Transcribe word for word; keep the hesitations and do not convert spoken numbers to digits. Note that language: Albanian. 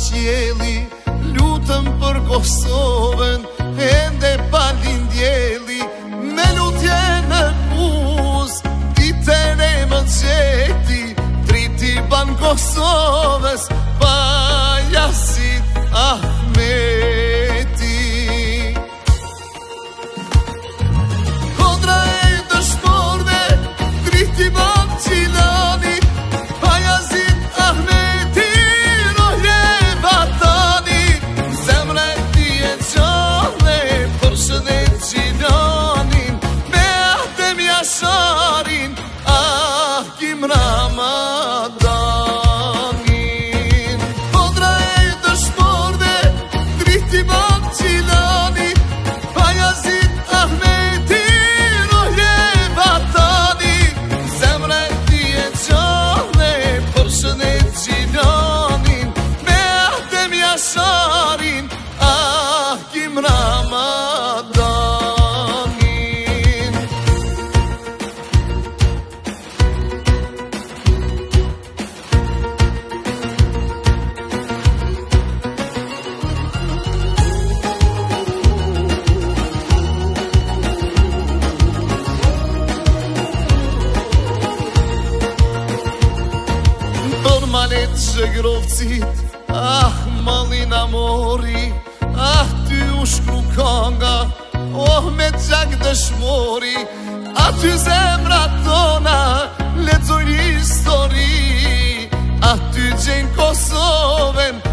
qieli, lutëm për Kosovën, ende palin djeli, me lutje në buz, ditën e më gjeti, triti ban Kosovës, pajasit Ahmeti. Kodra e dëshmorve, triti ban Qilani, pajasit Ahmeti, rohje vatani, zemre ti e qane, për shëndet Qilanin, me ahdem Jasharin, Ahkim Ramadanin. Kodra e dëshmorve, triti ban Qilani, pajasit Ahmeti, rohje vatani, zemre ti e qane, për shëndet Qilanin, me ahdem Jasharin, Ahkim Ramadanin. Për malet që grovcit, ah, malin amori, ah, ty u shkru kanga, oh, me gjak dëshmori, aty zemra tona, lexojnë histori, aty gjenë Kosovën,